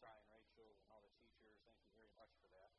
Si and Rachel and all the teachers. Thank you very much for that.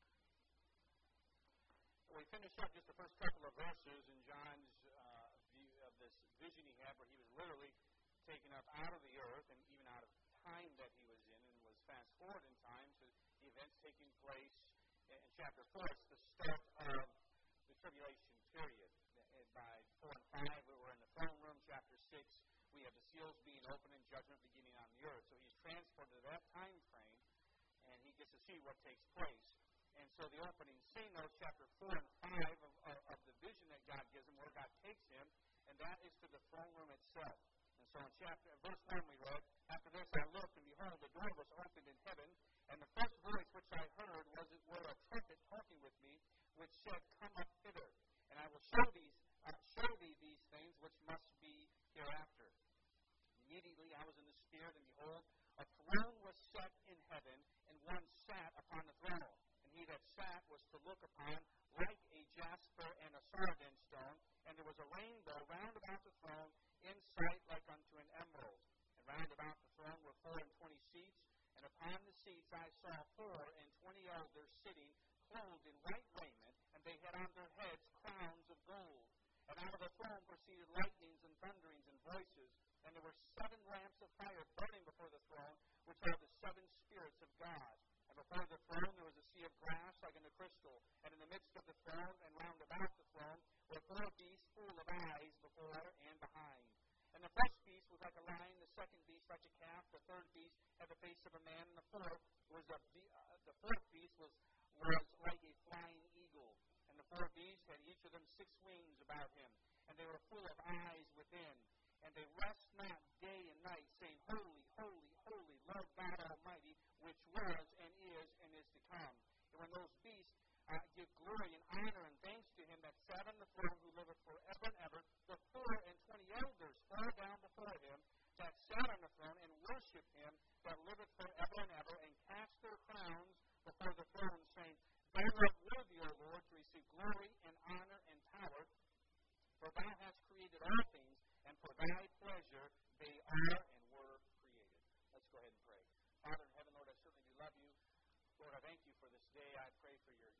We finished up just the first couple of verses in John's view of this vision he had where he was literally taken up out of the earth and even out of time that he was in, and was fast forward in time to the events taking place in chapter 4. It's the start of the tribulation period. And by 4 and 5, we were in the throne room. Chapter 6, we have the seals being opened and judgment beginning on the earth. So he's transported to that time frame, and he gets to see what takes place. And so the opening scene, those chapter 4 and 5 of the vision that God gives him, where God takes him, and that is to the throne room itself. And so in verse 1 we read, "After this I looked, and behold, the door was opened in heaven, and the first voice which I heard was it were a trumpet talking with me, which said, Come up hither, and I will show thee these things which must be hereafter. Immediately I was in the Spirit, and behold, a throne was set in heaven, and one sat upon the throne. And he that sat was to look upon like a jasper and a sardine stone, and there was a rainbow round about the throne, in sight like unto an emerald. And round about the throne were 24 seats, and upon the seats I saw 24 elders sitting, clothed in white raiment, and they had on their heads crowns of gold. And out of the throne proceeded lightnings and thunderings and voices, and there were 7 lamps of fire burning before the throne, which are the 7 spirits of God. And before the throne there was a sea of glass like unto crystal, and in the midst of the throne and round about the throne were 4 beasts full of eyes before and behind. And the first beast was like a lion, the second beast like a calf, the third beast had the face of a man, and the fourth beast was like a flying eagle. And the 4 beasts had each of them 6 wings about him, and they were full of eyes within. And they rest not day and night, saying, Holy, holy, holy, Lord God Almighty, which was and is to come. And when those beasts give glory and honor and thanks to him that sat on the throne, who liveth forever and ever, the 24 elders fall down before him that sat on the throne, and worship him that liveth forever and ever, and cast their crowns before the throne, saying, Thou art worthy, O Lord, to receive glory and honor and power, for thou hast created all things, and for thy pleasure they are and were created. Let's go ahead and pray. Father in heaven, Lord, I certainly do love you. Lord, I thank you for this day. I pray for your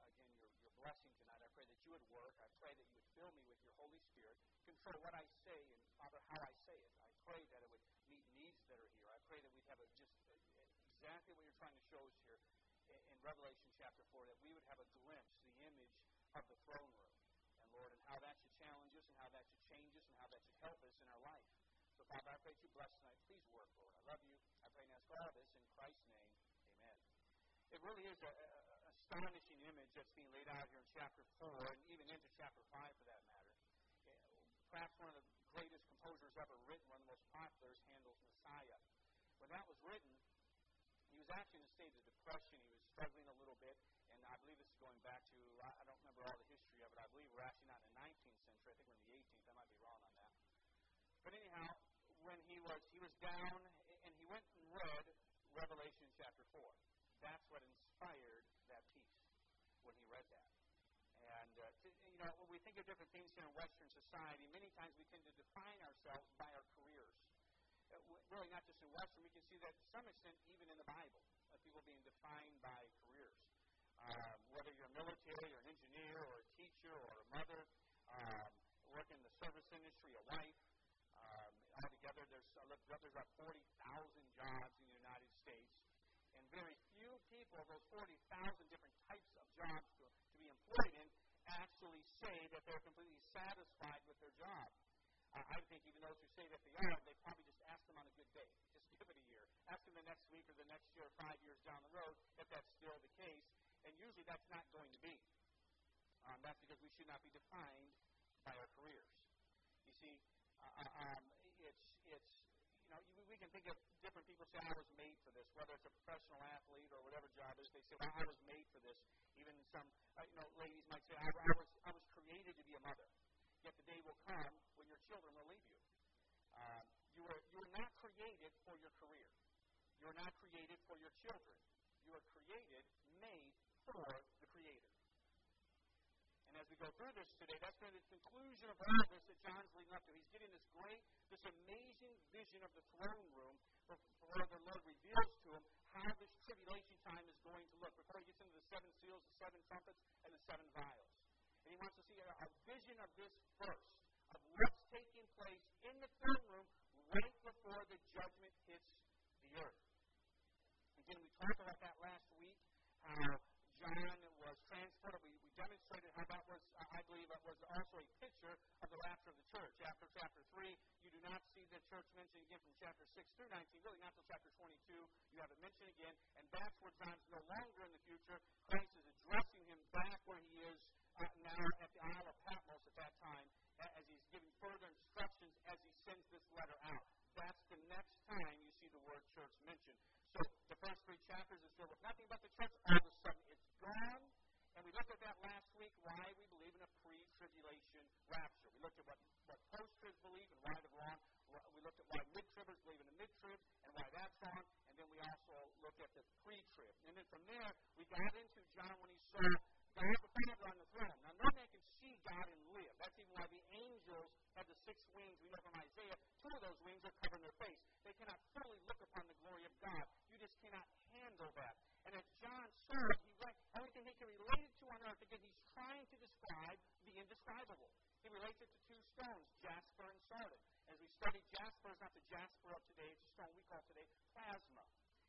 blessing tonight. I pray that you would work. I pray that you would fill me with your Holy Spirit. Control what I say and, Father, how I say it. I pray that it would meet needs that are here. I pray that we'd have exactly what you're trying to show us here in Revelation chapter 4, that we would have a glimpse, the image of the throne room. And, Lord, and how that should challenge us, and how that should change us, and how that should help us in our life. So, Father, I pray that you bless tonight. Please work, Lord. I love you. I pray and ask all this in Christ's name. Amen. It really is an astonishing image that's being laid out here in chapter 4, and even into chapter 5 for that matter. Perhaps one of the greatest composers ever written, one of the most popular, is Handel's Messiah. When that was written, he was actually in a state of depression. He was struggling a little bit, and I believe this is going back to, I don't remember all the history of it. I believe we're actually not in the 19th century. I think we're in the 18th. I might be wrong on that. But anyhow, when he was down, and he went and read Revelation chapter 4. That's what inspired that piece when he read that. And, when we think of different things here in Western society, many times we tend to define ourselves by our careers. Really, not just in Western, we can see that to some extent even in the Bible, people being defined by careers. Whether you're a military or an engineer or a teacher or a mother, working in the service industry, a wife. Altogether, there's about 40,000 jobs in the United States, and very few people, those 40,000 different types of jobs to be employed in, actually say that they're completely satisfied with their job. I think even those who say that they are, they probably just ask them on a good day. Just give it a year. Ask them the next week or the next year or 5 years down the road if that's still the case. And usually that's not going to be. That's because we should not be defined by our careers. You see, we can think of different people say, I was made for this, whether it's a professional athlete or whatever job it is. They say, well, I was made for this. Even some, ladies might say, I was created to be a mother. Yet the day will come when your children will leave you. You are not created for your career. You are not created for your children. You are created, made for the Creator. And as we go through this today, that's going to be the conclusion of all this that John's leading up to. He's getting this amazing vision of the throne room where the Lord reveals to him trumpets and the 7 vials. And he wants to see a vision of this first, of what's taking place in the throne room right before the judgment hits the earth. Again, we talked about that last week, how John was transported. We demonstrated how that was, I believe, that was also a picture of the rapture of the church. After chapter 3, you do not see the church mentioned again from chapter 6 through 19, really not until chapter 22. You have it mentioned again, and that's where John's no longer in the future. Christ is addressing him back where he is now at the Isle of Patmos at that time, as he's giving further instructions as he sends this letter out. That's the next time you see the word church mentioned. So the first 3 chapters is filled with nothing but the church. All of a sudden it's gone. And we looked at that last week, why we believe in a pre-tribulation rapture. We looked at what post-tribs believe and why they're wrong. We looked at why mid-tribbers believe in a mid-trib and why that's wrong. And then we also looked at the pre-trib. And then from there, we got into John when he saw God the Father on the throne. Now, no man can see God and live. That's even why the angels have the 6 wings. We know from Isaiah, 2 of those wings are covering their face. They cannot fully look upon the glory of God. You just cannot handle that. And as John saw it, everything he can relate it to on earth, again, he's trying to describe the indescribable. He relates it to 2 stones, jasper and sardis. As we study jasper, it's not the jasper of today, it's a stone we call today plasma.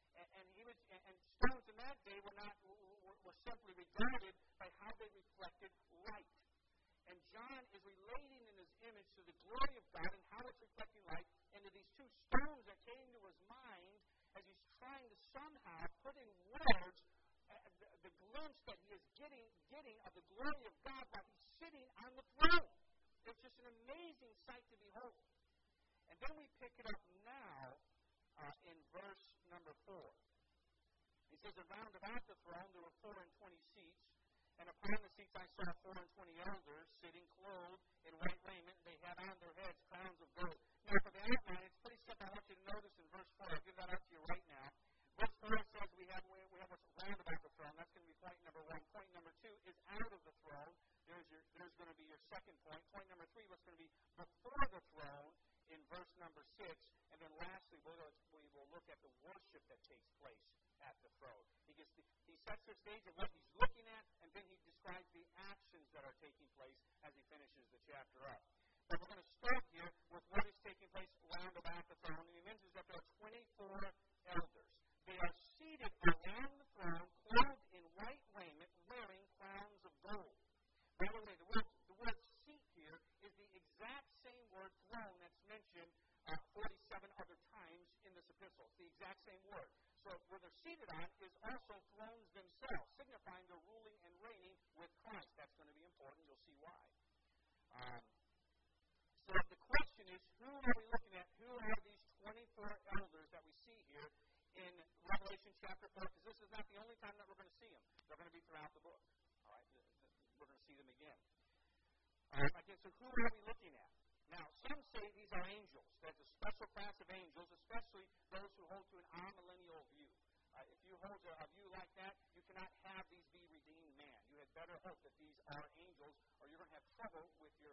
And stones in that day were simply regarded by how they reflected light. And John is relating in his image to the glory of God and how it's reflecting light into these 2 stones that came to his mind as he's trying to somehow put in words the glimpse that he is getting of the glory of God while he's sitting on the throne. It's just an amazing sight to behold. And then we pick it up now in verse number 4. He says, around about the throne there were 24 seats, and upon the seats I saw 24 elders sitting clothed in white raiment. They had on their heads crowns of gold. Now for the outline, it's pretty simple. I want you to notice in verse 4. I'll give that out to you right now. Verse 4 says we have what's round about the throne. That's going to be point number 1. Point number 2 is out of the throne. There's going to be your second point. Point number 3, what's going to be before the throne in verse number 6. And then lastly, we will look at the worship that takes place at the throne. He sets the stage of what he's looking at, and then he describes the actions that are taking place as he finishes the chapter up. But we're going to start here with what is taking place round about the throne. And he mentions that there are 24 elders. They are seated around the throne, clothed in white raiment, wearing crowns of gold. By the way, the word seat here is the exact same word throne that's mentioned 47 other times in this epistle. It's the exact same word. So where they're seated on is also thrones themselves, signifying they're ruling and reigning with Christ. That's going to be important. You'll see why. So the question is, who are we looking at? Who are these 24 elders that we see here in Revelation chapter 4? Because this is not the only time that we're going to see them. They're going to be throughout the book. All right, we're going to see them again. Again, so who are we looking at? Now, some say these are angels. There's a special class of angels, especially those who hold to an amillennial view. If you hold a view like that, you cannot have these be redeemed man. You had better hope that these are angels, or you're going to have trouble with your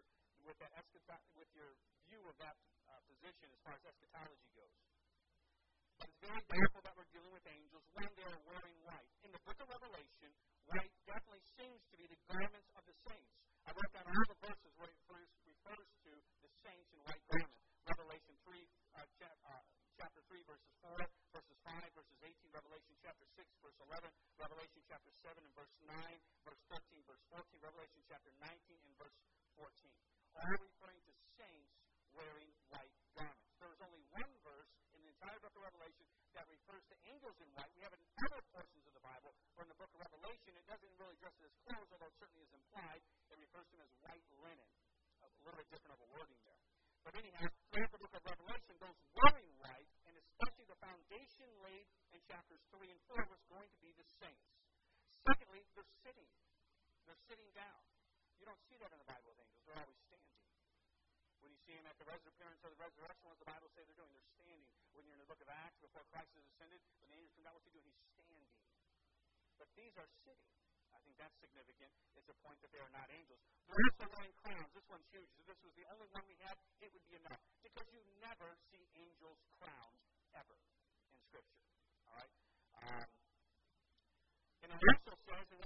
view of that position as far as eschatology goes. But it's very doubtful that we're dealing with angels when they are wearing white. In the book of Revelation, white definitely seems to be the garments of the saints. I wrote down all the verses where it refers to the saints in white garments. Revelation 3, chapter 3, verses 4, verses 5, verses 18, Revelation chapter 6, verse 11, Revelation chapter 7 and verse 9, verse 13, verse 14, Revelation chapter 19 and verse 14. All referring to saints wearing white garments. There is only one verse in the entire book of Revelation that refers to angels in white. We have it in other portions of the Bible, or in the book of Revelation, it doesn't really address it as clothes, although it certainly is implied. It refers to them as white linen. A little bit different of a wording there. But anyhow, throughout the book of Revelation, those wearing white, and especially the foundation laid in chapters 3 and 4, was going to be the saints. Secondly, they're sitting. They're sitting down. You don't see that in the Bible with angels. They're always standing. When you see them at the appearance of the resurrection, what does the Bible say they're doing? They're standing. When you're in the book of Acts, before Christ is ascended, when the angels come down, what's he doing? He's standing. But these are sitting. I think that's significant. It's a point that they are not angels. They're also wearing crowns. This one's huge. If this was the only one we had, it would be enough. Because you never see angels crowned ever in Scripture. All right? And it also says in Revelation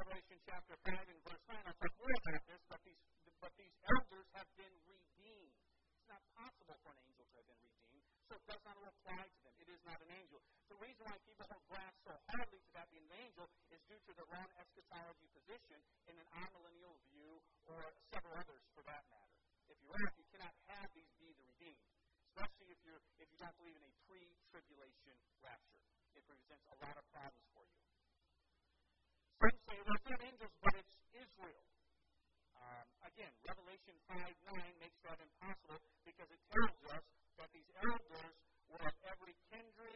chapter 5 and verse 9, I'll talk more about this, but these elders have been redeemed. It's not possible for an angel to have been redeemed, so it does not apply to them. It is not an angel. The reason why people hold grasp so hardly to that being an angel is due to the wrong eschatology position in an amillennial view or several others for that matter. If you're off, you cannot have these be the redeemed, especially if you don't believe in a pre-tribulation rapture. It presents a lot of problems for you. Some say, well, it's not angels, but it's Israel. Again, Revelation 5:9 makes that impossible because it tells us that these elders were of every kindred,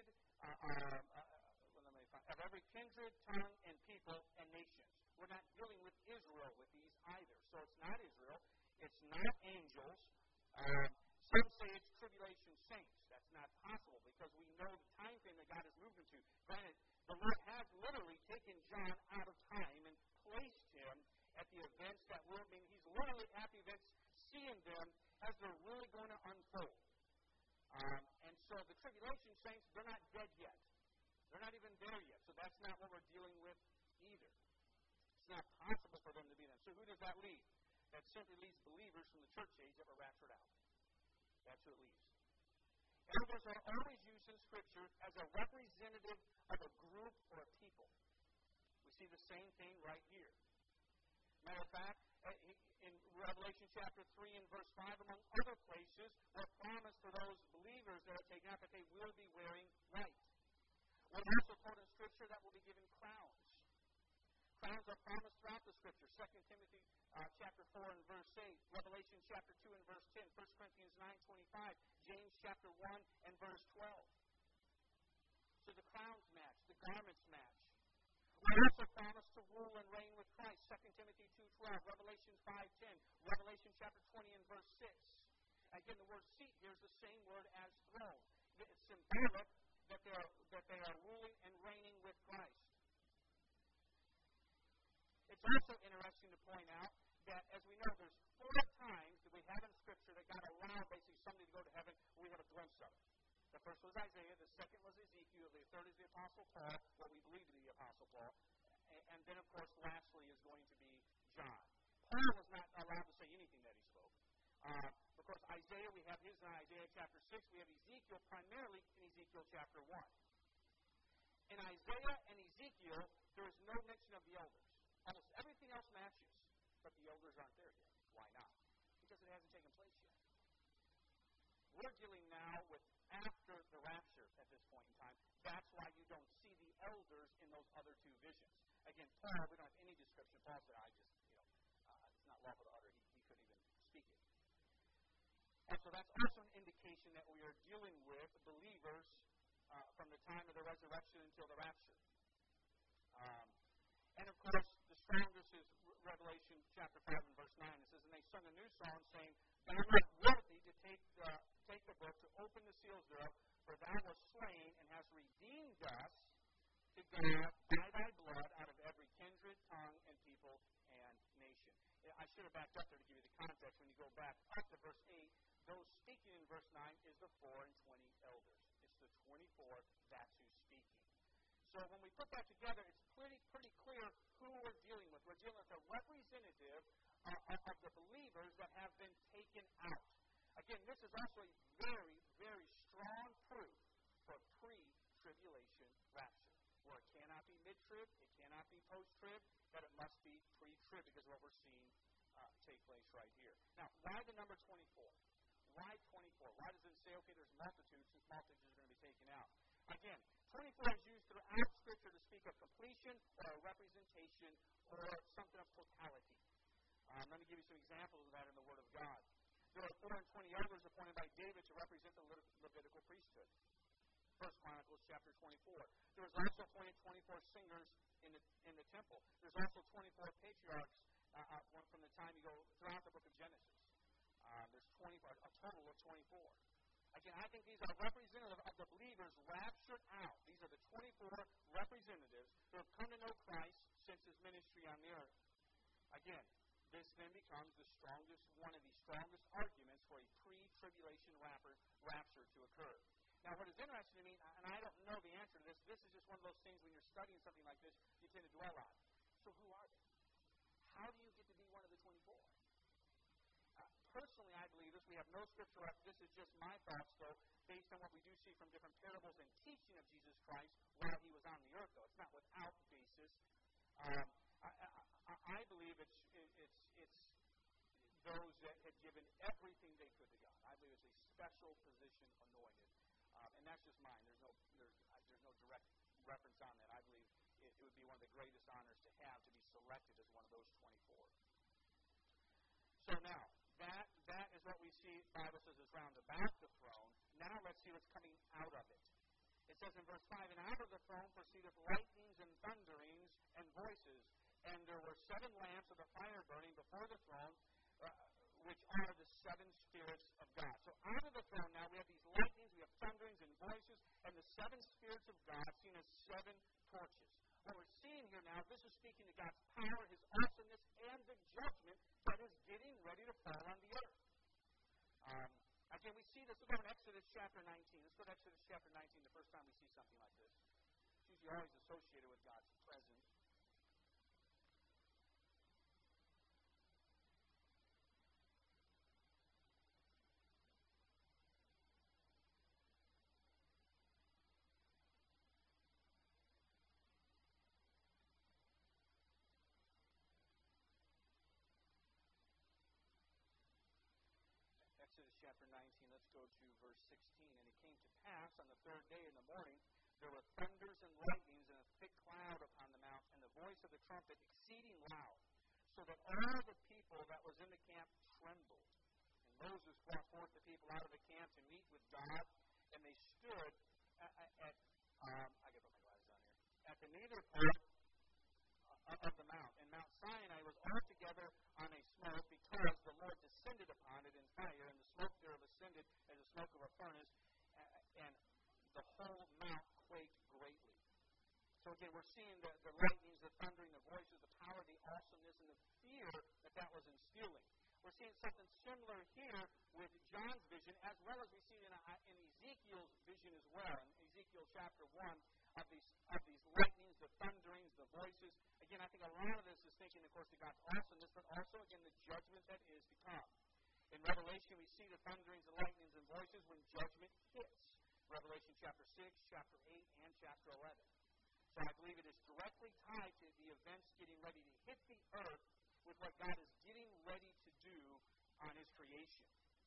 tongue, and people and nations. We're not dealing with Israel with these either. So it's not Israel. It's not angels. Some say it's tribulation saints. That's not possible because we know the time frame that God has moved into. Granted, the Lord has literally taken John out of time and placed him at the events that will be. He's literally at the events, seeing them as they're really going to unfold. And so the tribulation saints, they're not dead yet. They're not even there yet. So that's not what we're dealing with either. It's not possible for them to be them. So who does that leave? That simply leaves believers from the church age that were raptured out. That's who it leaves. Elders are always used in Scripture as a representative of a group or a people. We see the same thing right here. Matter of fact, in Revelation chapter 3 and verse 5, among other places, we're promised for those believers that are taken out that they will be wearing white. We're also told in Scripture that we'll be given crowns. Crowns are promised throughout the Scripture. 2 Timothy chapter 4 and verse 8, Revelation chapter 2 and verse 10, 1 Corinthians 9:25, James chapter 1 and verse 12. So the crowns match, the garments match. We're also promised to rule and reign with Christ. 2 Timothy 2:12, Revelation 5:10, Revelation chapter 20 and verse 6. Again, the word seat here is the same word as throne. It's symbolic that they are ruling and reigning with Christ. It's also interesting to point out that, as we know, there's 4 times that we have in Scripture that God allowed basically somebody to go to heaven, we have a glimpse of it. The first was Isaiah, the second was Ezekiel, the third is the Apostle Paul, what we believe to be the Apostle Paul, and then, of course, lastly is going to be John. Paul was not allowed to say anything that he spoke. Of course, Isaiah, we have his in Isaiah chapter 6, we have Ezekiel primarily in Ezekiel chapter 1. In Isaiah and Ezekiel, there is no mention of the elders. Almost everything else matches, but the elders aren't there yet. Why not? Because it hasn't taken place yet. We're dealing now with after the rapture at this point in time. That's why you don't see the elders in those other 2 visions. Again, Paul, we don't have any description. Paul said, it's not lawful to utter. He couldn't even speak it. And so that's also an indication that we are dealing with believers from the time of the resurrection until the rapture. And of course, the strongest is Revelation chapter 5 and verse 9. It says, and they sung a new song saying, thou art worthy to take the book, to open the seals thereof, for thou wast slain and hast redeemed us to God by thy blood out of every kindred, tongue, and people, and nation. I should have backed up there to give you the context. When you go back up to verse 8, those speaking in verse 9 is the 4 and 20 elders. It's the 24, that's who's speaking. So when we put that together, it's pretty clear who we're dealing with. We're dealing with a representative of the believers that have been taken out. Again, this is also a very, very strong proof for pre-tribulation rapture, where it cannot be mid-trib, it cannot be post-trib, that it must be pre-trib, because what we're seeing take place right here. Now, why the number 24? Why 24? Why does it say, okay, there's multitudes, since multitudes are going to be taken out? Again, 24 is used throughout Scripture to speak of completion or a representation or something of totality. Let me give you some examples of that in the Word of God. There are 4 and 20 elders appointed by David to represent the Levitical priesthood. 1 Chronicles chapter 24. There was also appointed 24 singers in the temple. There's also 24 patriarchs from the time you go throughout the book of Genesis. There's 24, a total of 24. Again, I think these are representative of the believers raptured out. These are the 24 representatives who have come to know Christ since his ministry on the earth. Again, this then becomes one of the strongest arguments for a pre-tribulation rapture to occur. Now, what is interesting to me, and I don't know the answer to this is just one of those things when you're studying something like this, you tend to dwell on. So who are they? how do you get to be one of the 24? Personally, I believe this. We have no scripture. This is just my thoughts, though, based on what we do see from different parables and teaching of Jesus Christ while he was on the earth, though. It's not without basis. I believe it's those that had given everything they could to God. I believe it's a special position anointed. And that's just mine. There's no direct reference on that. I believe it would be one of the greatest honors to have, to be selected as one of those 24. So now, that is what we see, the Bible says, is round about the throne. Now let's see what's coming out of it. It says in verse 5, and out of the throne proceedeth lightnings and thunderings and voices, and there were 7 lamps of the fire burning before the throne, which are the 7 spirits of God. So out of the throne now we have these lightnings, we have thunderings and voices, and the 7 spirits of God seen as 7 torches. What we're seeing here now, this is speaking to God's power, his awesomeness, and the judgment that is getting ready to fall on the earth. Again, we see this. Let's go to Exodus chapter 19. Let's go to Exodus chapter 19, the first time we see something like this. It's usually always associated with God's presence. Exodus chapter 19, let's go to verse 16. And it came to pass on the 3rd day in the morning, there were thunders and lightnings and a thick cloud upon the mount, and the voice of the trumpet exceeding loud, so that all the people that was in the camp trembled. And Moses brought forth the people out of the camp to meet with God, and they stood at I got to put my glasses on here, at the nether part of the mount. And Mount Sinai was altogether on a smoke, because the Lord descended upon it in fire, and the smoke thereof ascended as the smoke of a furnace, and the whole mount quaked greatly. So again, we're seeing the lightnings, the thundering, the voices, the power, the awesomeness, and the fear that was instilling. We're seeing something similar here with John's vision, as well as we see in Ezekiel's vision as well. In Ezekiel chapter 1, of these lightnings, the thunderings, the voices. Again, I think a lot of this is thinking, of course, of God's awesomeness, but also, again, the judgment that is to come. In Revelation, we see the thunderings, the lightnings, and voices when judgment hits. Revelation chapter 6, chapter 8, and chapter 11. So I believe it is directly tied to the events getting ready to hit the earth with what God is getting ready to do on his creation.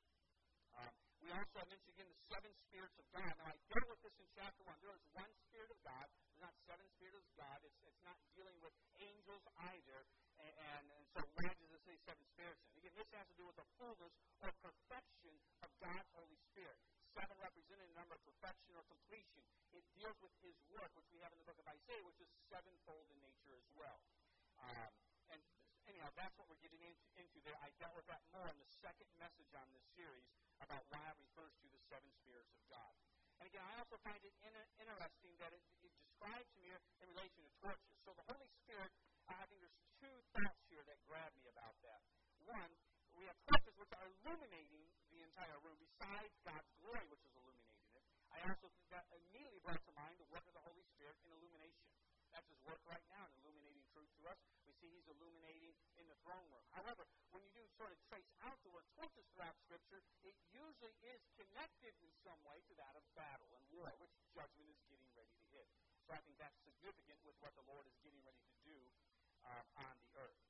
We also mentioned again the 7 spirits of God. Now, I dealt with this in chapter 1. There is one Spirit of God. There's not 7 spirits of God. It's not dealing with angels either. And so why does it say 7 spirits? And again, this has to do with the fullness or perfection of God's Holy Spirit. 7 representing a number of perfection or completion. It deals with his work, which we have in the book of Isaiah, which is 7-fold in nature as well. And anyhow, that's what we're getting into there. I dealt with that more in the second message on this series about why it refers to the 7 spirits of God. And again, I also find it interesting that it describes here in relation to torches. So the Holy Spirit, I think there's 2 thoughts here that grab me about that. One, we have torches which are illuminating the entire room besides God's glory, which is illuminating it. I also think that immediately brought to mind the work of the Holy Spirit in illumination. That's his work right now in illuminating truth to us. We see he's illuminating in the throne room. However, when you do sort of trace out the word torches throughout Scripture, it usually is connected in some way to that of battle and war, which judgment is getting ready to hit. So I think that's significant with what the Lord is getting ready to do on the earth.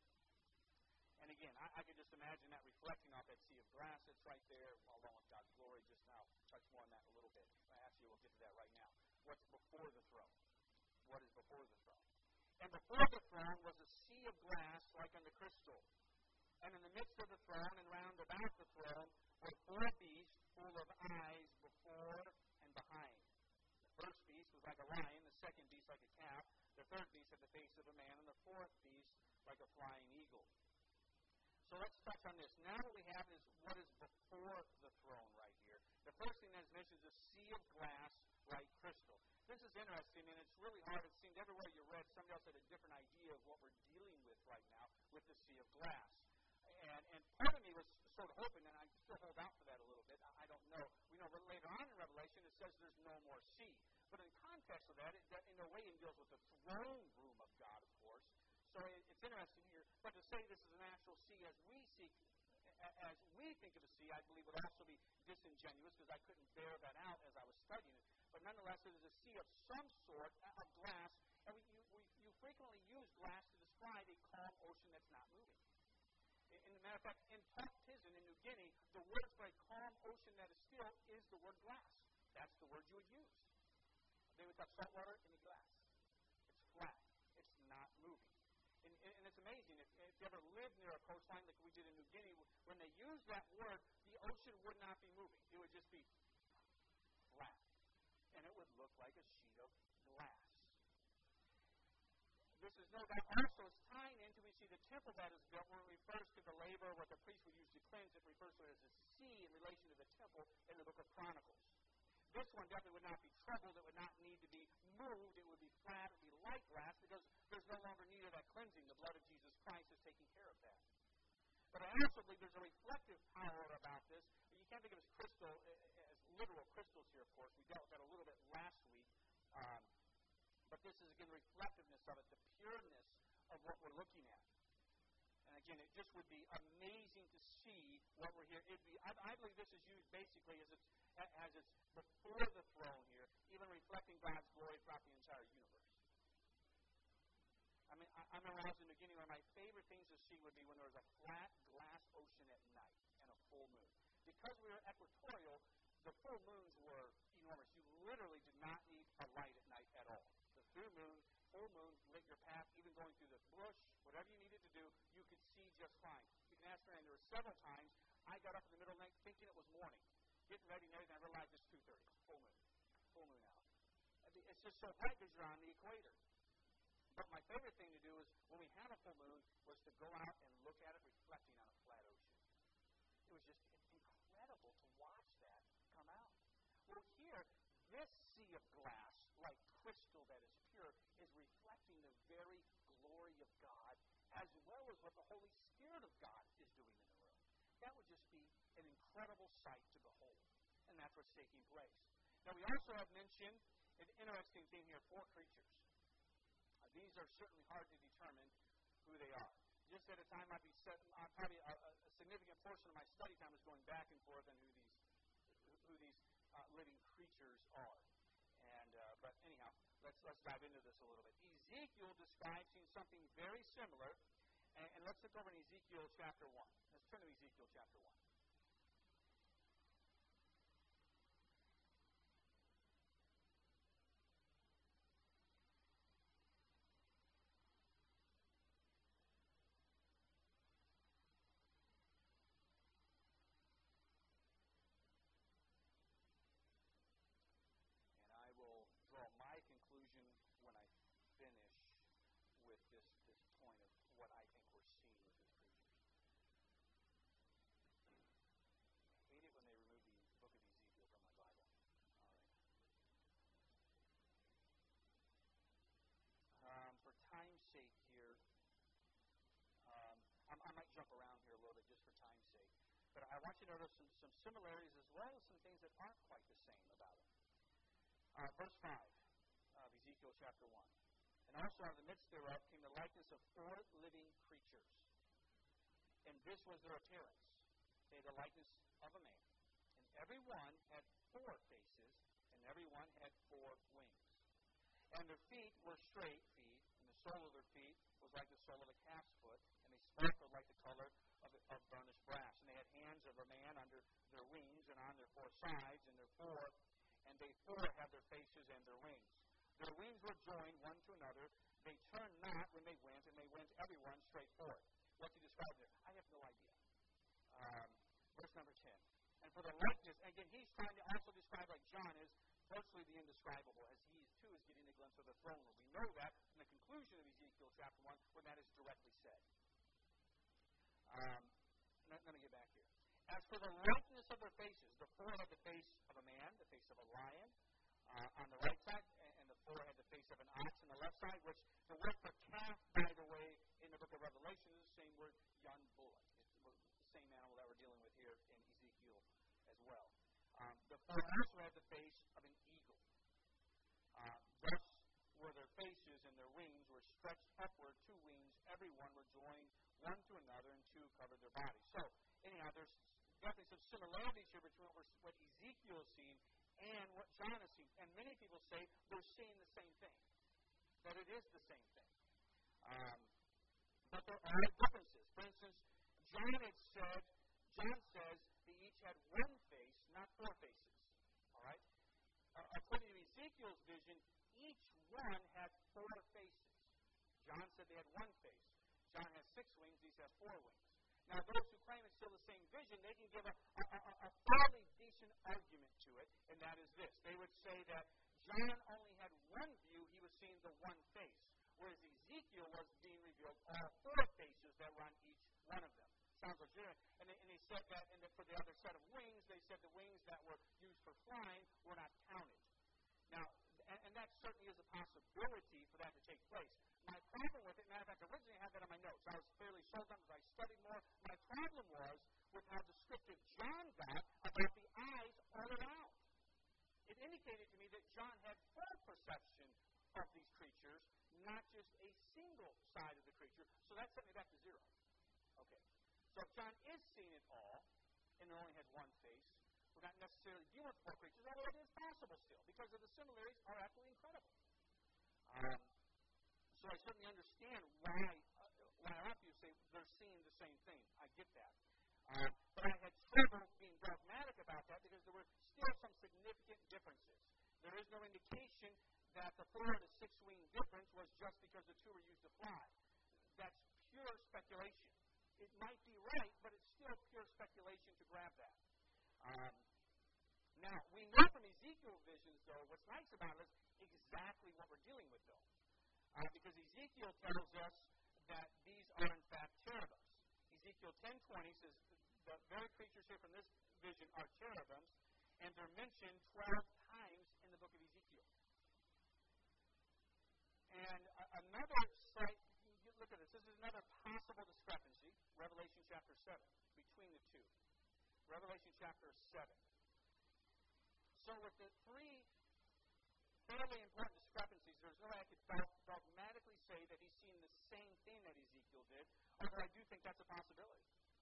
And again, I can just imagine that reflecting off that sea of glass that's right there, along with God's glory. Just now, touch more on that a little bit. Actually, we'll get to that right now. What's before the throne? What is before the throne? And before the throne was a sea of glass like unto crystal. And in the midst of the throne and round about the throne were 4 beasts full of eyes before and behind. The first beast was like a lion, the second beast like a calf, the third beast had the face of a man, and the fourth beast like a flying eagle. So let's touch on this. Now what we have is what is before the throne right here. The first thing that is mentioned is a sea of glass like crystal. This is interesting, and it's really hard. It seemed everywhere you read, somebody else had a different idea of what we're dealing with right now with the sea of glass. And part of me was sort of hoping, and I still hold out for that a little bit. I don't know. We know that later on in Revelation it says there's no more sea. But in context of that in a way it deals with the throne room of God, of course. So it's interesting here. But to say this is an actual sea as we think of a sea, I believe would also be disingenuous because I couldn't bear that out as I was studying it. But nonetheless, it is a sea of some sort of glass, and you frequently use glass to describe a calm ocean that's not moving. In the matter of fact, in Toktizen, in New Guinea, the word for a calm ocean that is still is the word glass. That's the word you would use. They would talk salt water in a glass. It's flat. It's not moving. And it's amazing. If you ever lived near a coastline like we did in New Guinea, when they used that word, the ocean would not be moving. It would just be flat. And it would look like a sheet of glass. This is no doubt also is tying into, we see the temple that is built where it refers to the labor, what the priest would use to cleanse. It refers to it as a sea in relation to the temple in the book of Chronicles. This one definitely would not be troubled. It would not need to be moved. It would be flat. It would be like glass because there's no longer need of that cleansing. The blood of Jesus Christ is taking care of that. But I also believe there's a reflective power about this. You can't think of it as crystal, as literal crystals here, of course. We dealt with that a little bit last week. But this is, again, the reflectiveness of it, the pureness of what we're looking at. And again, it just would be amazing to see what we're here. I believe this is used basically as it's before the throne here, even reflecting God's glory throughout the entire universe. I mean, I remember when I was in New Guinea, one of my favorite things to see would be when there was a flat glass ocean at night and a full moon. Because we were equatorial, the full moons were enormous. You literally did not need a light at night at all. The full moon lit your path, even going through the bush, whatever you needed to do, you could see just fine. You can ask Rand, there were several times I got up in the middle of the night thinking it was morning, getting ready and everything. I realized it's 2:30, full moon out. It's just so bright because you're on the equator. But my favorite thing to do is when we had a full moon was to go out and look at it reflecting on a flat ocean. It was just incredible to watch that come out. Well, here, this sea of glass, like crystal that is pure, is reflecting the very glory of God as well as what the Holy Spirit of God is doing in the room. That would just be an incredible sight to behold. And that's what's taking place. Now, we also have mentioned an interesting thing here, 4 creatures. These are certainly hard to determine who they are. Just at a time, probably a significant portion of my study time is going back and forth on who these living creatures are. And but anyhow, let's dive into this a little bit. Ezekiel describes something very similar, and let's look over in Ezekiel chapter 1. Let's turn to Ezekiel chapter 1. And I will draw my conclusion when I finish with this point of what I think we're seeing with these creatures. I hate it when they remove the book of Ezekiel from my Bible. All right. For time's sake here, I might jump around here a little bit just for time's sake. But I want you to notice some similarities as well as some things that aren't quite the same about it. Verse 5 of Ezekiel chapter 1. And also out of the midst thereof came the likeness of 4 living creatures. And this was their appearance. They had the likeness of a man. And every one had 4 faces, and every one had 4 wings. And their feet were straight feet, and the sole of their feet was like the sole of a calf's foot, and they sparkled like the color of burnished brass. And they had hands of a man under their wings, and on their 4 sides, and they 4 had their faces and their wings. Their wings were joined one to another. They turned not when they went, and they went every one straight forward. What's he described there? I have no idea. Verse number 10. And for the likeness, again, he's trying to also describe, like John is, virtually the indescribable, as he too is getting a glimpse of the throne room. We know that in the conclusion of Ezekiel chapter 1, when that is directly said. Let me get back here. As for the likeness of their faces, the 4 had the face of a man, the face of a lion on the right side, and the 4 had the face of an ox on the left side, which the word for calf, by the way, in the book of Revelation is the same word, young bullock. It's the same animal that we're dealing with here in Ezekiel as well. The 4 also had the face of an eagle. Thus were their faces, and their wings were stretched upward. 2 wings, every one were joined one and what John has seen. And many people say they're seeing the same thing, that it is the same thing. But there are differences. For instance, John says they each had one face, not four faces. All right? According to Ezekiel's vision, each one had four faces. John said they had one face. John has 6 wings, these have 4 wings. Now, those who claim it's still the same vision, they can give a fairly decent argument to it, and that is this. They would say that John only had one view, he was seeing the one face, whereas Ezekiel was being revealed all 4 faces that were on each one of them. Sounds legitimate. And they said that, for the other set of wings, they said the wings that were used for flying were not counted. Now, and that certainly is a possibility for that to take place. My problem with it, matter of fact, originally I had that on my notes. I was fairly sold on it as I studied more. My problem was with how descriptive John got about the eyes all around. It indicated to me that John had full perception of these creatures, not just a single side of the creature. So that sent me back to 0. Okay. So if John is seeing it all, and it only has one face, we're not necessarily dealing with 4 creatures, although it is possible still, because of the similarities are absolutely incredible. So I certainly understand why a lot of people say they're seeing the same thing. I get that. But I had trouble being dogmatic about that because there were still some significant differences. There is no indication that the 4 to 6 wing difference was just because the 2 were used to fly. That's pure speculation. It might be right, but it's still pure speculation to grab that. Now, we know from Ezekiel's visions, though, what's nice about it is exactly what we're dealing with, though. Because Ezekiel tells us that these are, in fact, cherubims. Ezekiel 10:20 says the very creatures here from this vision are cherubims, and they're mentioned 12 times in the book of Ezekiel. And another slight, look at this. This is another possible discrepancy, Revelation chapter 7, between the two. Revelation chapter 7. So with the 3 fairly important discrepancies, there's no way I could dogmatically say that he's seen the same thing that Ezekiel did, although I do think that's a possibility.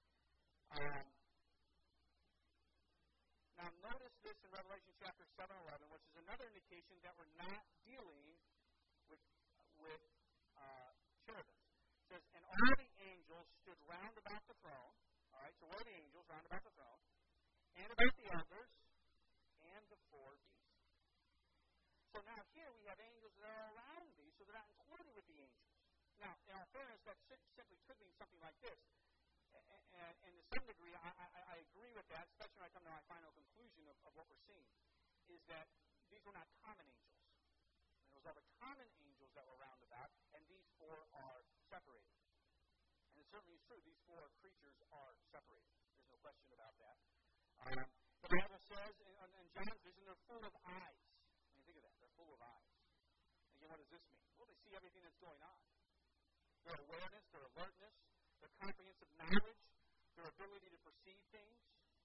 Now notice this in Revelation chapter 7:11, which is another indication that we're not dealing with cherubims. It says, and all the angels stood round about the throne. All right, so what are the angels round about the throne? And about the elders and the 4 beasts. So now here we have angels that are around these, so they're not included with the angels. Now, in all fairness, that simply could mean something like this. And to some degree, I agree with that, especially when I come to my final conclusion of what we're seeing, is that these were not common angels. And it was all the common angels that were round about, and these 4 are separated. And it certainly is true, these 4 creatures are separated. There's no question about that. The Bible says in John's vision, they're full of eyes. I mean, think of that. They're full of eyes. Again, what does this mean? Well, they see everything that's going on. Their awareness, their alertness, their comprehensive knowledge, their ability to perceive things.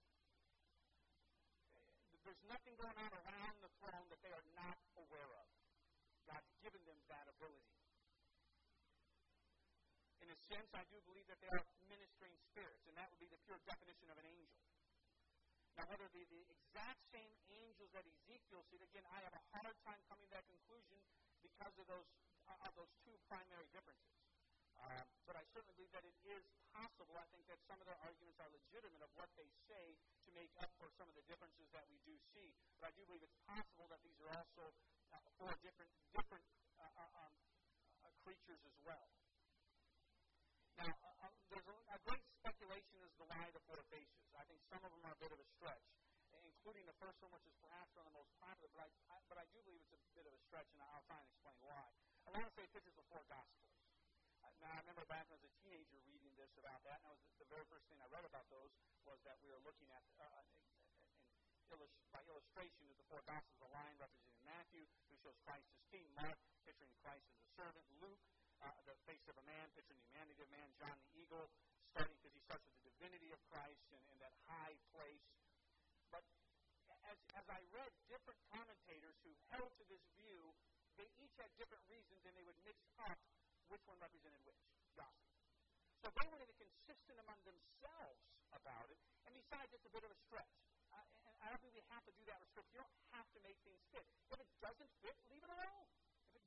There's nothing going on around the throne that they are not aware of. God's given them that ability. In a sense, I do believe that they are ministering spirits, and that would be the pure definition of an angel. Now, whether they're the exact same angels that Ezekiel sees, again, I have a hard time coming to that conclusion because of those 2 primary differences. But I certainly believe that it is possible. I think that some of their arguments are legitimate of what they say to make up for some of the differences that we do see. But I do believe it's possible that these are also 4 different creatures as well. Now, there's a great speculation as to why the 4 faces. I think some of them are a bit of a stretch, including the first one, which is perhaps one of the most popular, but I do believe it's a bit of a stretch, and I'll try and explain why. I want to say it pictures the 4 Gospels. Now, I remember back when I was a teenager reading this about that, and the very first thing I read about those was that we were looking at, by illustration, of the 4 Gospels, a lion representing Matthew, who shows Christ as king, Mark, picturing Christ as a servant, Luke, the face of a man, picturing the humanity of man, John the eagle, because he starts with the divinity of Christ and that high place. But as I read different commentators who held to this view, they each had different reasons, and they would mix up which one represented which gospel. So they weren't even consistent among themselves about it, and besides, it's a bit of a stretch. And I don't think we have to do that with Scripture. You don't have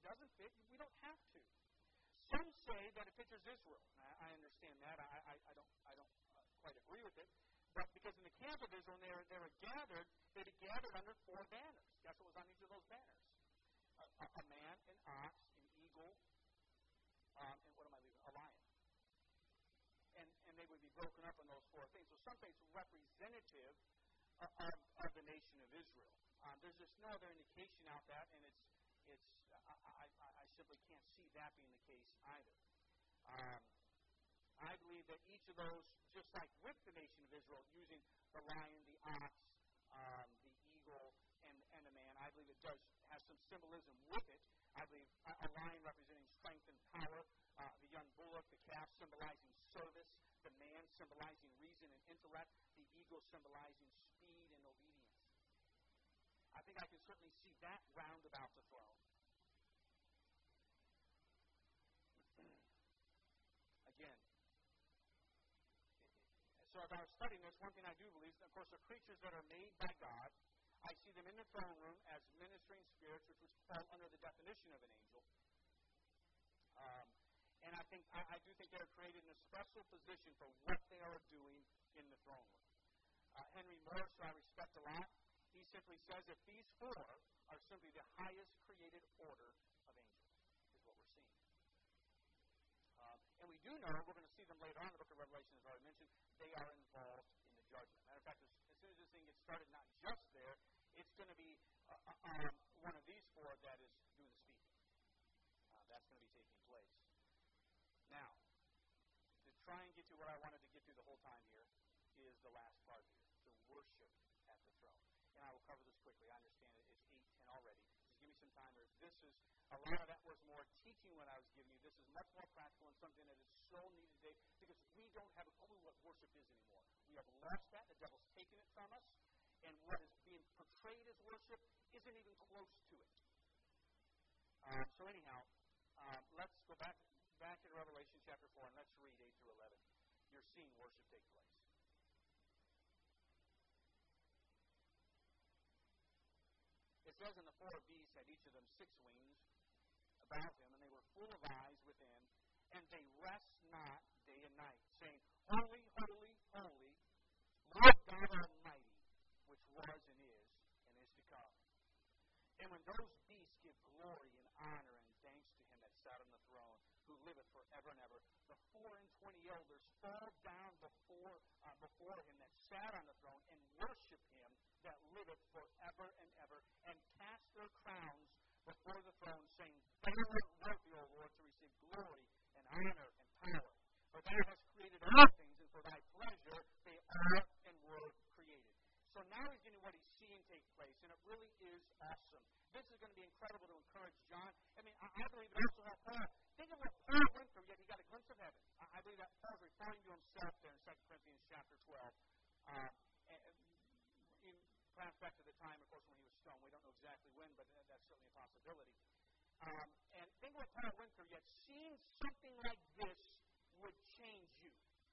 doesn't fit, we don't have to. Some say that it pictures Israel. I understand that. I don't quite agree with it. But because in the camp of Israel, they were gathered, they'd gathered under 4 banners. Guess what was on each of those banners? A man, an ox, an eagle, and what am I leaving? A lion. And they would be broken up in those 4 things. So some say it's representative of the nation of Israel. There's just no other indication out that, and I simply can't see that being the case either. I believe that each of those, just like with the nation of Israel, using the lion, the ox, the eagle, and the man, I believe it does have some symbolism with it. I believe a lion representing strength and power, the young bullock, the calf symbolizing service, the man symbolizing reason and intellect, the eagle symbolizing speed and obedience. I think I can certainly see that round about the throne. Again, so as I was studying this, one thing I do believe is, of course, the creatures that are made by God, I see them in the throne room as ministering spirits, which would fall under the definition of an angel. And I do think they're created in a special position for what they are doing in the throne room. Henry Morris, who I respect a lot, he simply says that these 4 are simply the highest created order of angels, is what we're seeing. And we do know, we're going to see them later on in the book of Revelation, as I already mentioned, they are involved in the judgment. Matter of fact, as soon as this thing gets started, not just there, it's going to be one of these 4 that is doing the speaking. That's going to be taking place. Now, to try and get to what I wanted to get to the whole time here is the last part here, the worship at the throne. And I will cover this quickly. I understand it's 8:10 already. Just give me some time here. This is, a lot of that was more teaching what I was giving you. This is much more practical and something that is so needed today because we don't have a clue what worship is anymore. We have lost that. The devil's taken it from us. And what is being portrayed as worship isn't even close to it. So anyhow, let's go back in Revelation chapter 4 and let's read 8 through 11. You're seeing worship take place. It says, and the 4 beasts had each of them 6 wings about him, and they were full of eyes within, and they rest not day and night, saying, Holy, holy, holy, Lord God Almighty, which was and is to come. And when those beasts give glory and honor and thanks to him that sat on the throne, who liveth forever and ever, the 24 elders fall down before him that sat on the throne and worship him that liveth forever and ever, and cast their crowns before the throne, saying, Thou art worthy, O Lord, to receive glory and honor and power. For thou hast created all things, and for thy pleasure they are and were created. So now he's getting what he's seeing take place, and it really is awesome. This is going to be incredible to encourage John. I mean, I believe it also helped Paul. Think of what Paul went through, yet he got a glimpse of heaven. I believe that Paul's referring to himself there in 2 Corinthians chapter 12. Perhaps back to the time, of course, when he was stoned. We don't know exactly when, but that's certainly a possibility. And think what Paul went through, yet seeing something like this would change you.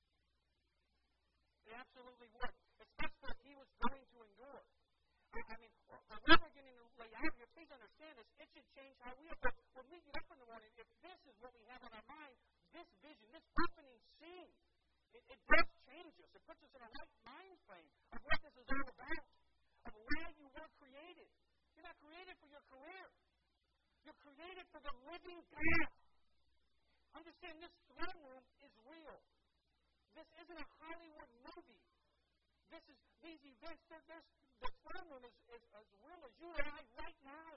It absolutely would. Especially what he was going to endure. I mean, what we're getting to lay out here, please understand this, it should change how we approach. When we get up in the morning, if this is what we have on our mind, this vision, this opening scene, it does change us. It puts us in a right mind frame of what this is all about, of why you were created. You're not created for your career. You're created for the living God. Understand, this throne room is real. This isn't a Hollywood movie. These events, the throne room is as real as you and I right now.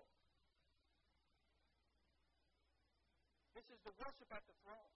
This is the worship at the throne.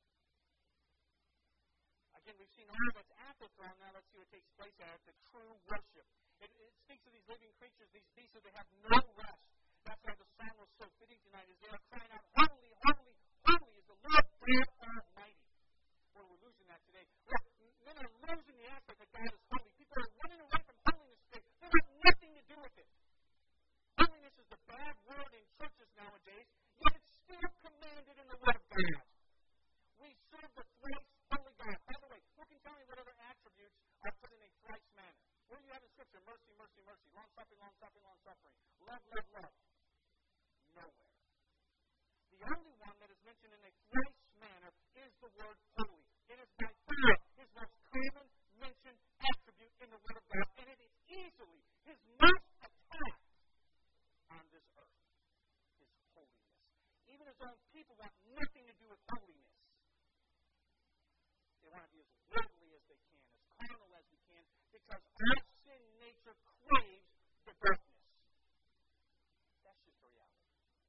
Again, we've seen all that's at the throne. Now let's see what takes place at the true worship. It speaks of these living creatures, these beasts, that they have no rest. That's why the song was so fitting tonight, as they are crying out, Holy, holy, holy is the Lord God Almighty. Well, we're losing that today. Men are losing the aspect that God is holy. People are running away from holiness today. They have nothing to do with it. Holiness is the bad word in churches nowadays, yet it's still commanded in the Word of God. We serve the thrice holy God. By the way, who can tell me what other attributes are put in a thrice manner? Where do you have in Scripture? Mercy, mercy, mercy. Long-suffering, long-suffering, long-suffering. Love, love, love. Nowhere. the only one that is mentioned in a thrice manner is the word holy. It is by far his most common mentioned attribute in the Word of God, and it is easily his most attacked on this earth, his holiness. Even his own people want nothing to do with holiness. They want to be as worldly as they can, as carnal as we can, because our sin nature craves the darkness. That's just the reality.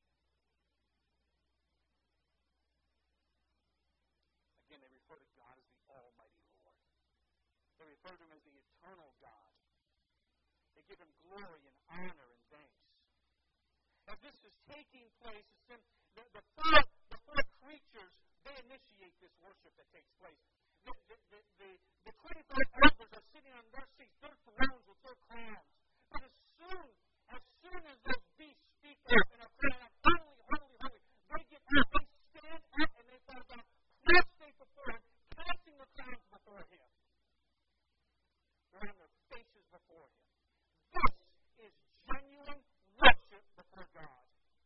Again, they refer to God as the Almighty Lord. They refer to him as the eternal God. They give him glory and honor and thanks. As this is taking place, the four creatures, they initiate this worship that takes place. The 24 elders are sitting on their seats, their thrones with their crowns. But as soon as those beasts speak up and are crying out, holy, holy, holy, they get up, they stand up, and they fall down, prostrate before him, casting their crowns before him. They're on their faces before him. This is genuine worship before God.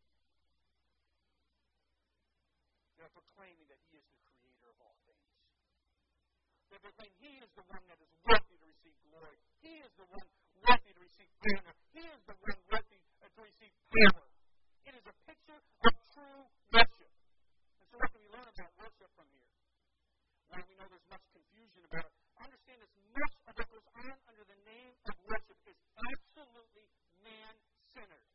They're proclaiming that he is the creator of all things. They proclaim he is the one that is worthy to receive glory. He is the one worthy to receive honor. He is the one worthy to receive power. It is a picture of true worship. And so what can we learn about worship from here? While we know there's much confusion about it, understand this: much of what goes on under the name of worship is absolutely man-centered.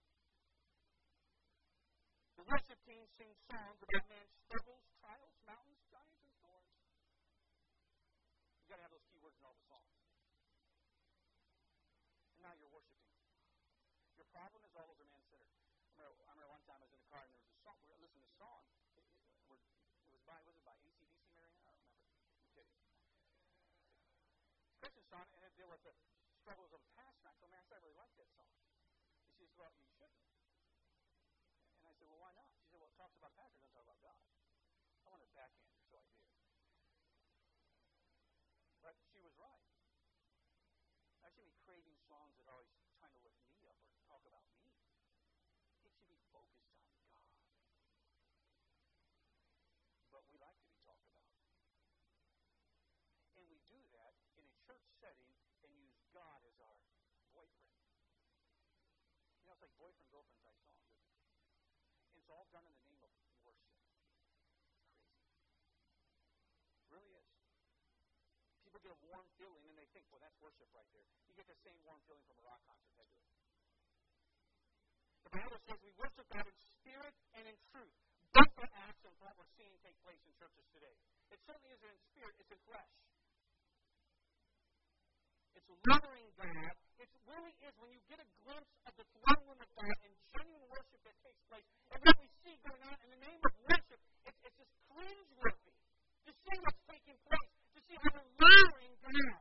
The worship team sings songs about man's struggles, trials, mountains, giants, and storms. You've got to have those key words in all the songs. And now you're worshiping. Your problem is all over man-centered. I remember one time I was in a car and there was a song. We were listening to a song. Was it by AC/DC, Marianne? I don't remember. I'm kidding. Christian song, and it dealt with the struggles of the past. And I told Marianne, I really like that song. And she said, well, you shouldn't. And I said, well, why not? She said, well, it talks about the past, it doesn't talk about God. I wanted to backhand her, so I did. But she was right. I shouldn't be craving songs that are always trying to lift me up or talk about me. It should be focused on God. But we like to be talked about. And we do that in a church setting and use God as our boyfriend. You know, it's like boyfriend-girlfriend type songs, isn't it? And it's all done in the name of worship. It's crazy. It really is. People get a warm feeling and they think, well, that's worship right there. You get the same warm feeling from a rock concert. They do it. The Bible says we worship God in spirit and in truth. Both are acts of what we're seeing take place in churches today. It certainly isn't in spirit, it's in flesh. It's honoring God. It really is when you get a glimpse of the throne room of God and genuine worship that takes place. And what we see going on in the name of worship, it's just cringeworthy to see what's taking place, to see how we're honoring God.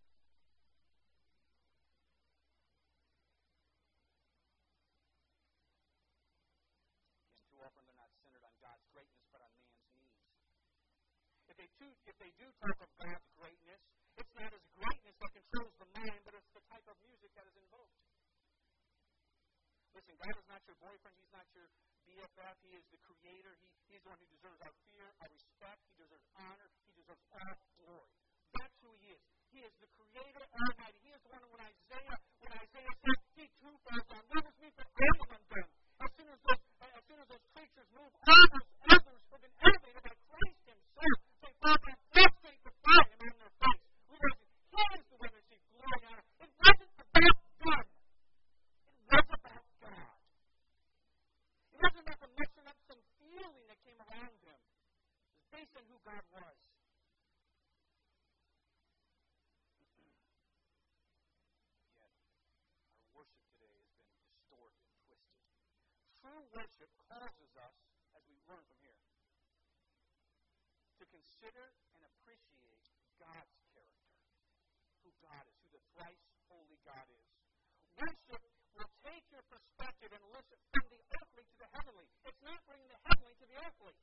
Again, too often they're not centered on God's greatness, but on man's needs. If they do talk of God's greatness, it's not his greatness that controls the mind, but it's the type of music that is invoked. Listen, God is not your boyfriend. He's not your BFF. He is the creator. He's the one who deserves our fear, our respect. He deserves honor. He deserves all glory. That's who he is. He is the creator almighty. He is the one when Isaiah said, he too falls down. What was me for all of them done? As soon as those creatures move, all those others who have been elevated by Christ himself, they fall down prostrate before him on their face. He is the one that received glory and honor. It wasn't about them. It was about God. It wasn't about them messing up some feeling that came around him. It was based on who God was. Yet, our worship today has been distorted, twisted. True worship causes us, as we learn from here, to consider and appreciate God's character, who God is, who the thrice holy God is. Worship will take your perspective and listen from the earthly to the heavenly. It's not bringing the heavenly to the earthly.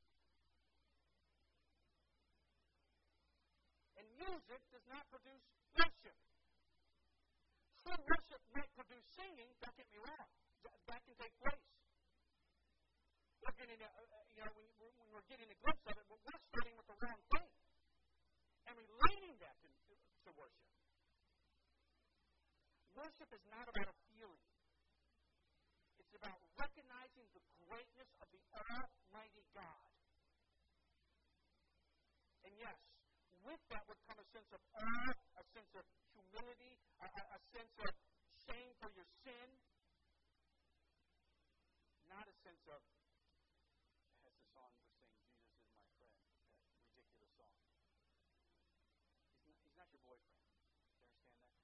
And music does not produce worship. True worship might produce singing, don't get me wrong. That can take place. Organ and when we're getting a glimpse of it, but we're starting with the wrong thing and relating that to worship. Worship is not about a feeling. It's about recognizing the greatness of the Almighty God. And yes, with that would come a sense of awe, a sense of humility, a sense of shame for your sin, not a sense of, as the song we're singing, Jesus is my friend, that ridiculous song. He's not your boyfriend. Do you understand that?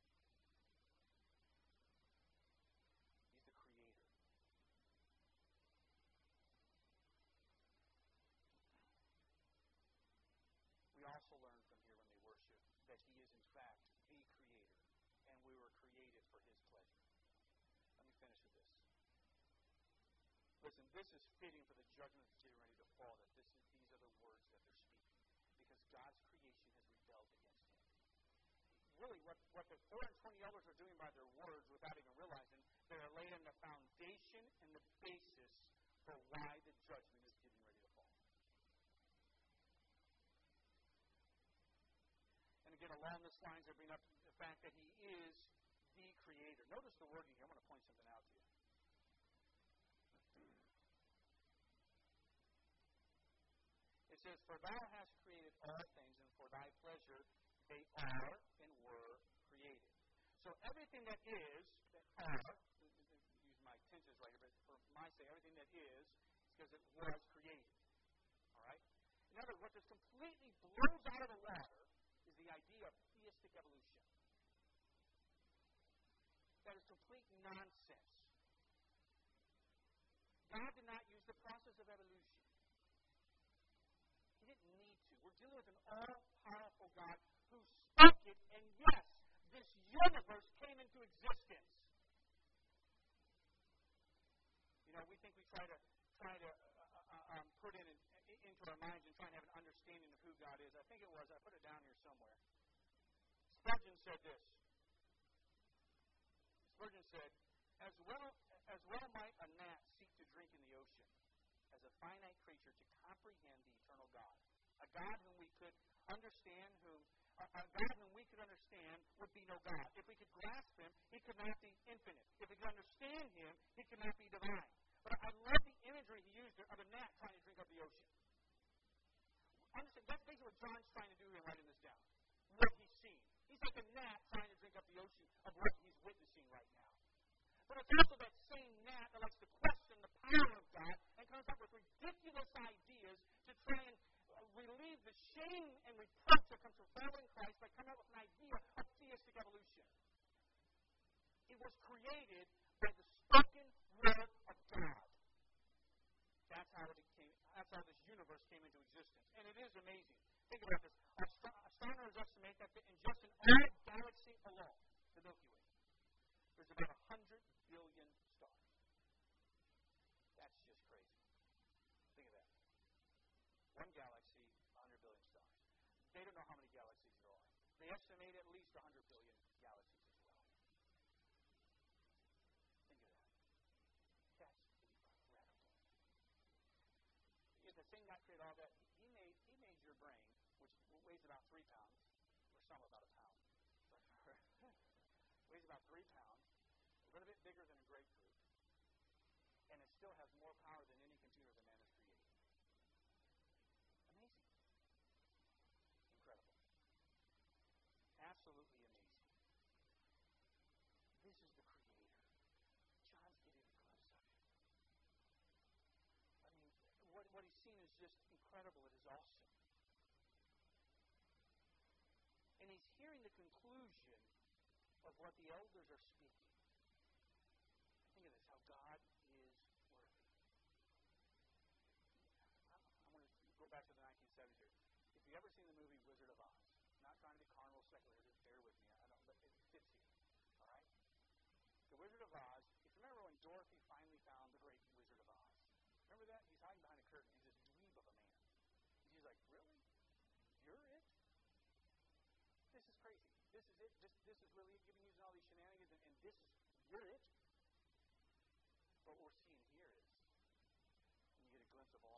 He's the creator. We also learn from here when they worship that He is in fact the creator, and we were created for His pleasure. Let me finish with this. Listen, this is fitting for the judgment that's getting ready to fall, that these are the words that they're speaking. Because God's creation has rebelled against Him. Really, what the 4 and 20 elders are doing by their words, without even realizing, they're laying the foundation and the basis for why the judgment is getting ready to fall. And again, along this lines, they bring up the fact that He is the creator. Notice the wording here. I want to point something out to you. It says, "For thou hast created all things, and for thy pleasure they are and were created." So everything that is, that are, use my tenses right here, but for my sake, everything that is because it was created. All right? In other words, what just completely blows out of the water is the idea of theistic evolution. That is complete nonsense. God did not use the process of evolution. He didn't need to. We're dealing with an all-powerful God who spoke it, and yes, this universe came into existence. We think we try to put it into our minds and try and have an understanding of who God is. I think it was, I put it down here somewhere. Spurgeon said this. Spurgeon said, as well might a gnat seek to drink in the ocean, as a finite creature to comprehend the eternal God. A God whom we could understand, would be no God. If we could grasp Him, He could not be infinite. If we could understand Him, He could not be divine. But I love the imagery he used of a gnat trying to drink up the ocean. Understand, that's basically what John's trying to do here in writing this down. What he's seen. He's like a gnat trying to drink up the ocean of what he's witnessing right now. But it's also that same gnat that likes to question the power of God and comes up with ridiculous ideas to try and relieve the shame and reproach that comes from following Christ by coming up with an idea of theistic evolution. It was created by the spoken word of God. That's how this universe came into existence. And it is amazing. Think about this. Astronomers estimate that in just an our galaxy alone, the Milky Way, there's about 100 billion stars. That's just crazy. Think of that. One galaxy, 100 billion stars. They don't know how many galaxies there are. They estimate at least 100 billion galaxies as well. Think of that. That's incredible. If the thing that created all that, he made your brain, which weighs about 3 pounds, or some about a pound. Weighs about 3 pounds, a little bit bigger than a grapefruit, and it still has more power than any computer that man has created. Amazing. Incredible. Absolutely amazing. This is the Creator. John's getting a glimpse of it. I mean, what he's seen is just incredible. It is awesome. And he's hearing the conclusion of what the elders are speaking. Think of this, how God is worthy. I'm going to go back to the 1970s here. If you've ever seen the movie Wizard of Oz, I'm not trying to be carnal secular, just bear with me. But it fits here. All right? The Wizard of Oz, if you remember when Dorothy finally found the great Wizard of Oz. Remember that? He's hiding behind a curtain. He's this dweeb of a man. And she's like, really? You're it? This is crazy. This is it. This is really it. You've been using all these shenanigans, and you're it. But what we're seeing here is, when you get a glimpse of all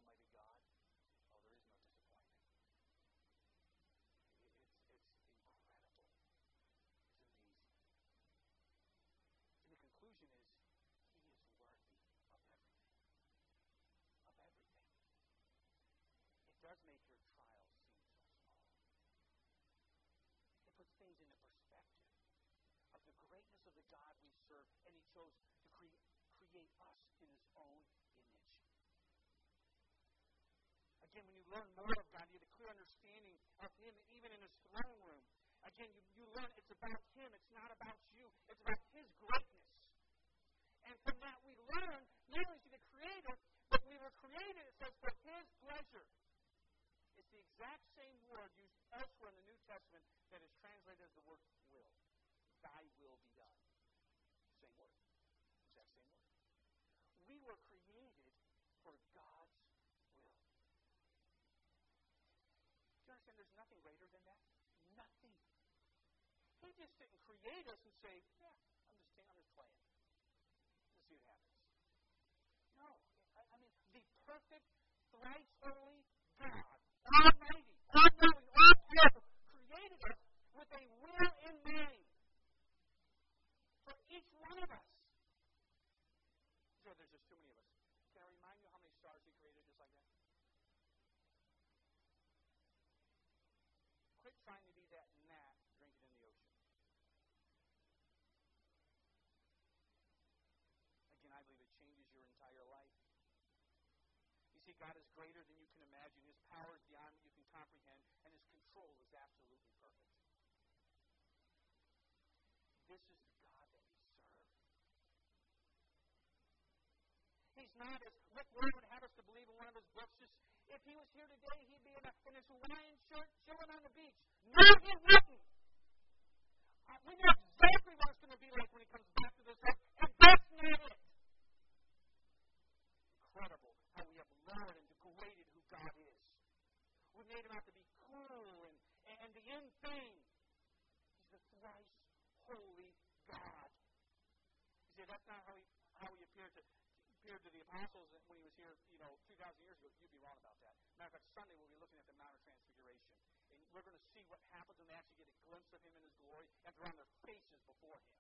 Again, when you learn more of God, you get a clear understanding of Him, even in His throne room. Again, you learn it's about Him. It's not about you. It's about His greatness. And from that, we learn not only is He the Creator, but we were created, it says, for His pleasure. It's the exact same word used elsewhere in the New Testament that is translated as the word will. Thy will be done. Same word. Exact same word. We were created for God's will. Do you understand there's nothing greater than that? Nothing. He just didn't create us and say, yeah, I'm just playing. Let's see what happens. No. I mean, the perfect, thrice holy God, Almighty, all-knowing, all-powerful, created us with a will in mind for each one of us. So there's just too many of us. Can I remind you how many stars He created just like that? Quit trying to be that gnat drinking in the ocean. Again, I believe it changes your entire life. You see, God is greater than you can imagine. His power is beyond what you can comprehend, and His control is absolutely perfect. This is the God that we serve. He's not, as Rick Warren would have us to believe in one of his books, just if he was here today, he'd be in his Hawaiian shirt chilling on the beach. No, he wouldn't. We know exactly what it's going to be like when he comes back to this earth, and that's not it. Incredible how we have lowered and degraded who God is. We made Him out to be cool and the end thing. He's the thrice holy God. You say that's not how he appeared to the apostles when He was here, 2,000 years ago. You'd be wrong about that. Matter of fact, Sunday we'll be looking at the Mount of Transfiguration. And we're going to see what happens when they actually get a glimpse of Him in His glory and they're on their faces before Him.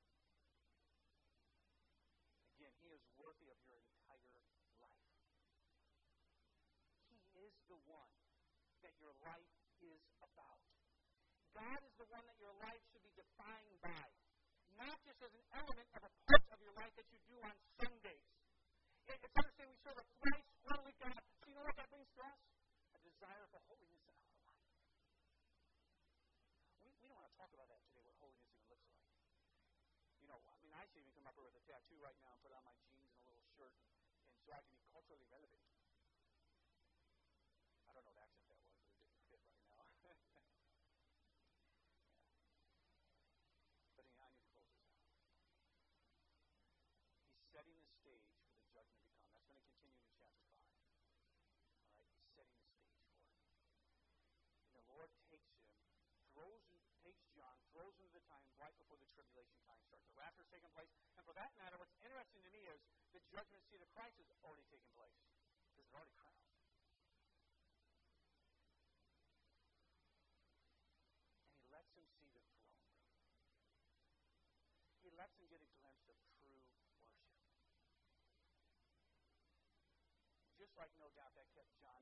Again, He is worthy of your entire life. He is the one that your life is about. God is the one that your life should be defined by. Not just as an element of a part of your life that you do on Sundays. It's understanding we serve a thrice holy God. So you know what that brings to us? A desire for holiness in our life. We don't want to talk about that today, what holiness even looks like. I should even come up here with a tattoo right now and put on my jeans and a little shirt and so I can be culturally relevant. I don't know what accent that was, but it didn't fit right now. Yeah. But anyway, I need to close this out. He's setting the stage for the judgment to come. That's going to continue in chapter 5. All right, He's setting the stage for it. And the Lord takes him, takes John, throws him to the time right before the tribulation time starts. The rapture is taking place. And for that matter, what's interesting to me is the judgment seat of Christ has already taken place. Because they're already crowned. And He lets him see the throne room. He lets him get a glimpse of true worship. Just like, no doubt, that kept John